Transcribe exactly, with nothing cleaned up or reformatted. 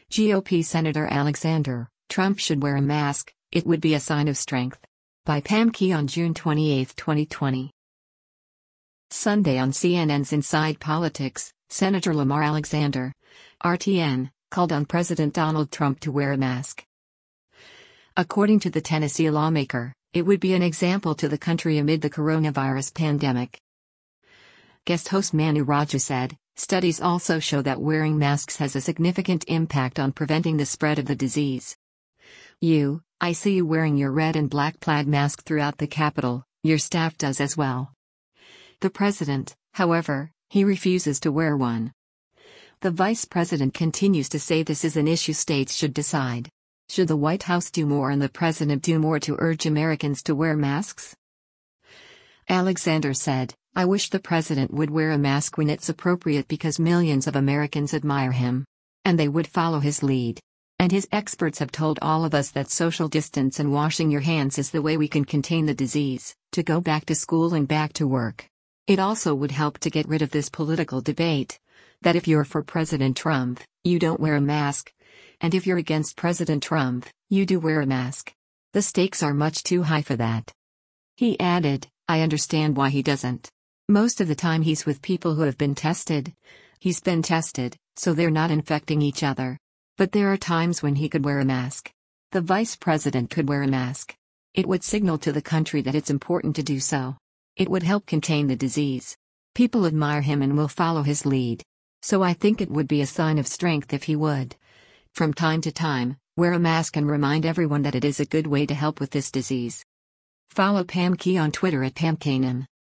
G O P Senator Alexander, Trump should wear a mask, it would be a sign of strength. By Pam Key on June twenty-eighth, twenty twenty. Sunday on C N N's Inside Politics, Senator Lamar Alexander, R T N, called on President Donald Trump to wear a mask. According to the Tennessee lawmaker, it would be an example to the country amid the coronavirus pandemic. Guest host Manu Raja said, studies also show that wearing masks has a significant impact on preventing the spread of the disease. You, I see you wearing your red and black plaid mask throughout the Capitol, your staff does as well. The president, however, he refuses to wear one. The vice president continues to say this is an issue states should decide. Should the White House do more and the president do more to urge Americans to wear masks? Alexander said, I wish the president would wear a mask when it's appropriate because millions of Americans admire him. And they would follow his lead. And his experts have told all of us that social distance and washing your hands is the way we can contain the disease, to go back to school and back to work. It also would help to get rid of this political debate. That if you're for President Trump, you don't wear a mask. And if you're against President Trump, you do wear a mask. The stakes are much too high for that. He added, I understand why he doesn't. Most of the time he's with people who have been tested. He's been tested, so they're not infecting each other. But there are times when he could wear a mask. The vice president could wear a mask. It would signal to the country that it's important to do so. It would help contain the disease. People admire him and will follow his lead. So I think it would be a sign of strength if he would, from time to time, wear a mask and remind everyone that it is a good way to help with this disease. Follow Pam Key on Twitter at Pam Kanan.